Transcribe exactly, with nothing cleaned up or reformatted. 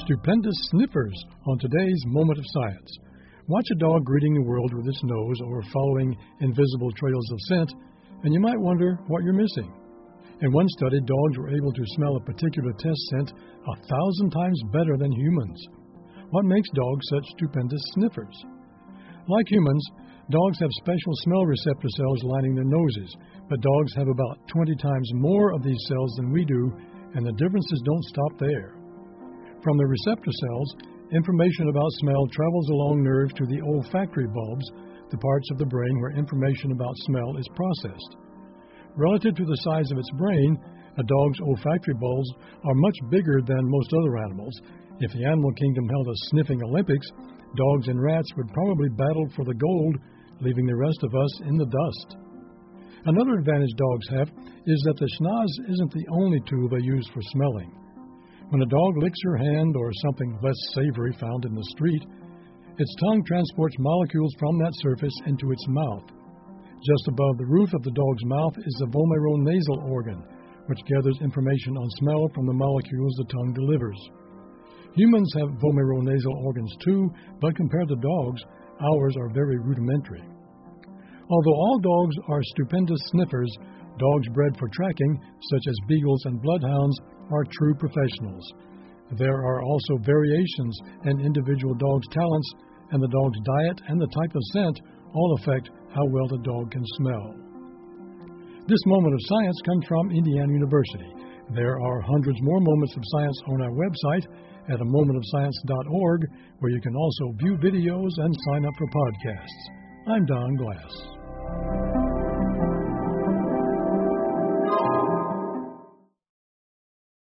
Stupendous sniffers on today's Moment of Science. Watch a dog greeting the world with its nose or following invisible trails of scent, and you might wonder what you're missing. In one study, dogs were able to smell a particular test scent a thousand times better than humans. What makes dogs such stupendous sniffers? Like humans, dogs have special smell receptor cells lining their noses, but dogs have about twenty times more of these cells than we do, and the differences don't stop there. From the receptor cells, information about smell travels along nerves to the olfactory bulbs, the parts of the brain where information about smell is processed. Relative to the size of its brain, a dog's olfactory bulbs are much bigger than most other animals. If the animal kingdom held a sniffing Olympics, dogs and rats would probably battle for the gold, leaving the rest of us in the dust. Another advantage dogs have is that the schnoz isn't the only tool they use for smelling. When a dog licks your hand or something less savory found in the street, its tongue transports molecules from that surface into its mouth. Just above the roof of the dog's mouth is the vomeronasal organ, which gathers information on smell from the molecules the tongue delivers. Humans have vomeronasal organs too, but compared to dogs, ours are very rudimentary. Although all dogs are stupendous sniffers, dogs bred for tracking, such as beagles and bloodhounds, are true professionals. There are also variations in individual dogs' talents, and the dog's diet and the type of scent all affect how well the dog can smell. This Moment of Science comes from Indiana University. There are hundreds more moments of science on our website at a moment of science dot org, where you can also view videos and sign up for podcasts. I'm Don Glass.